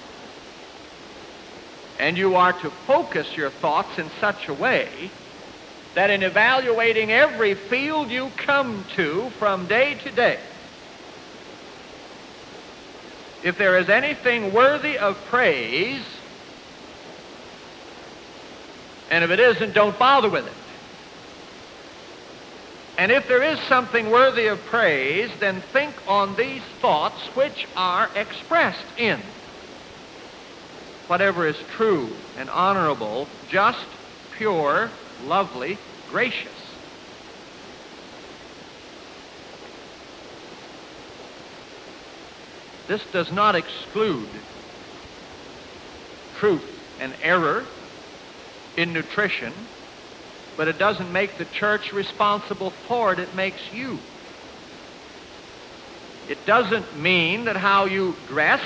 And you are to focus your thoughts in such a way that in evaluating every field you come to from day to day, if there is anything worthy of praise, and if it isn't, don't bother with it. And if there is something worthy of praise, then think on these thoughts which are expressed in whatever is true and honorable, just, pure, lovely, gracious. This does not exclude truth and error in nutrition, but it doesn't make the church responsible for it. It makes you. It doesn't mean that how you dress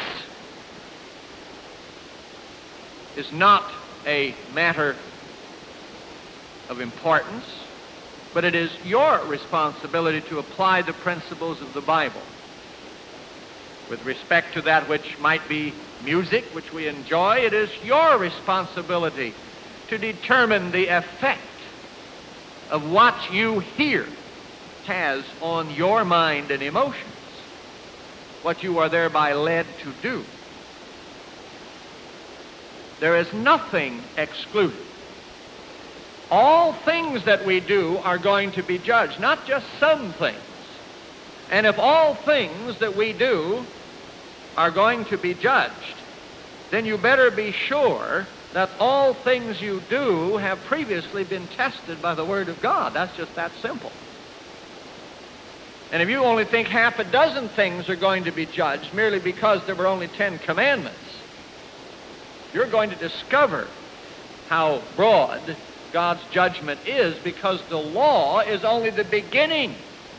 is not a matter of importance, but it is your responsibility to apply the principles of the Bible. With respect to that which might be music, which we enjoy, it is your responsibility to determine the effect of what you hear has on your mind and emotions, what you are thereby led to do. There is nothing excluded. All things that we do are going to be judged, not just some things. And if all things that we do are going to be judged, then you better be sure that all things you do have previously been tested by the Word of God. That's just that simple. And if you only think half a dozen things are going to be judged merely because there were only Ten Commandments, you're going to discover how broad God's judgment is, because the law is only the beginning.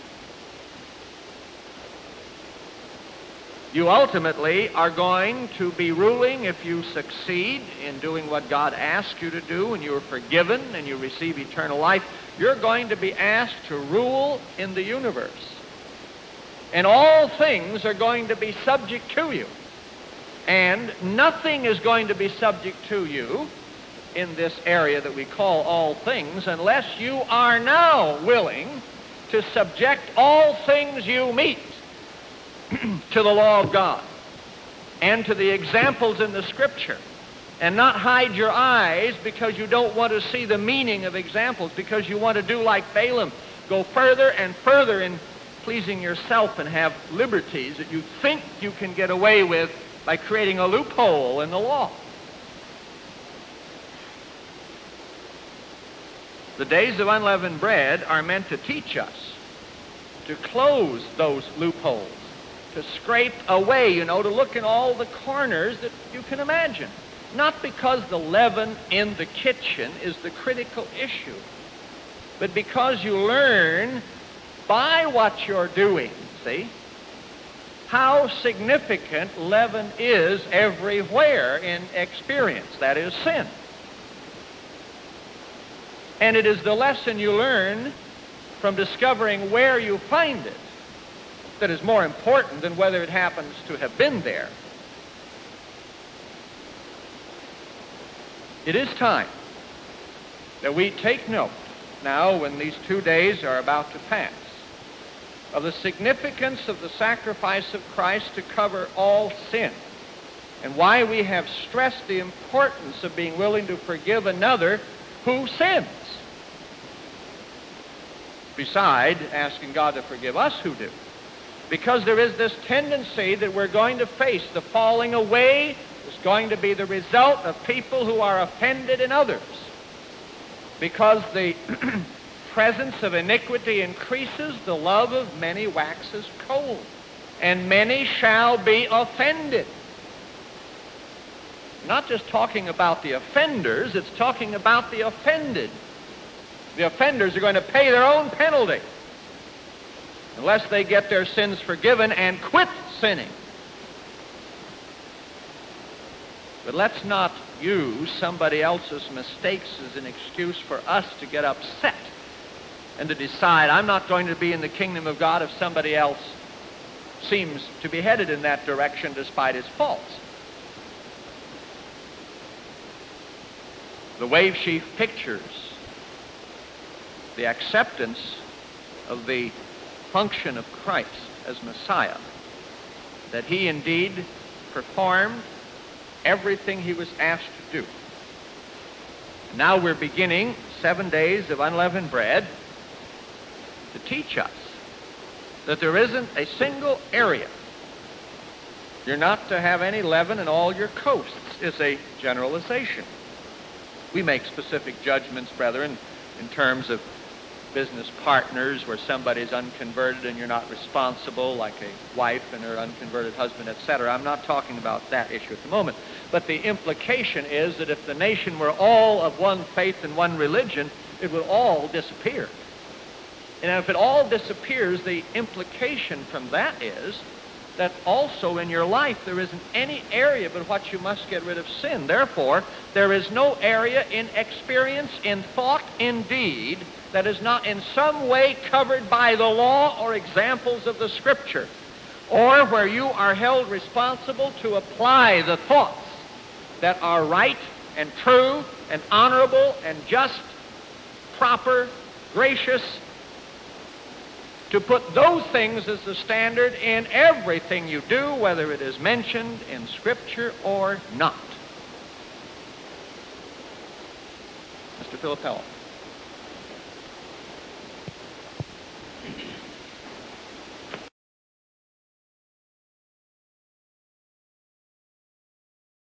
You ultimately are going to be ruling, if you succeed in doing what God asks you to do, and you are forgiven and you receive eternal life, you're going to be asked to rule in the universe. And all things are going to be subject to you. And nothing is going to be subject to you in this area that we call all things unless you are now willing to subject all things you meet to the law of God and to the examples in the Scripture, and not hide your eyes because you don't want to see the meaning of examples, because you want to do like Balaam, go further and further in pleasing yourself and have liberties that you think you can get away with by creating a loophole in the law. The days of unleavened bread are meant to teach us to close those loopholes to scrape away, you know, to look in all the corners that you can imagine. Not because the leaven in the kitchen is the critical issue, but because you learn by what you're doing, see, how significant leaven is everywhere in experience, that is sin. And it is the lesson you learn from discovering where you find it that is more important than whether it happens to have been there. It is time that we take note now, when these two days are about to pass, of the significance of the sacrifice of Christ to cover all sin, and why we have stressed the importance of being willing to forgive another who sins, beside asking God to forgive us who do. Because there is this tendency that we're going to face the falling away is going to be the result of people who are offended in others. Because the presence of iniquity increases, the love of many waxes cold, and many shall be offended. Not just talking about the offenders, it's talking about the offended. The offenders are going to pay their own penalty unless they get their sins forgiven and quit sinning. But let's not use somebody else's mistakes as an excuse for us to get upset and to decide, I'm not going to be in the kingdom of God if somebody else seems to be headed in that direction despite his faults. The wave sheaf pictures the acceptance of the function of Christ as Messiah, that he indeed performed everything he was asked to do. Now we're beginning seven days of unleavened bread to teach us that there isn't a single area. You're not to have any leaven in all your coasts is a generalization. We make specific judgments, brethren, in terms of business partners where somebody's unconverted and you're not responsible, like a wife and her unconverted husband, et cetera. I'm not talking about that issue at the moment. But the implication is that if the nation were all of one faith and one religion, it would all disappear. And if it all disappears, the implication from that is that also in your life there isn't any area but what you must get rid of sin. Therefore, there is no area in experience, in thought, in deed, that is not in some way covered by the law or examples of the Scripture, or where you are held responsible to apply the thoughts that are right and true and honorable and just, proper, gracious, to put those things as the standard in everything you do, whether it is mentioned in Scripture or not. Mister Philip Hell.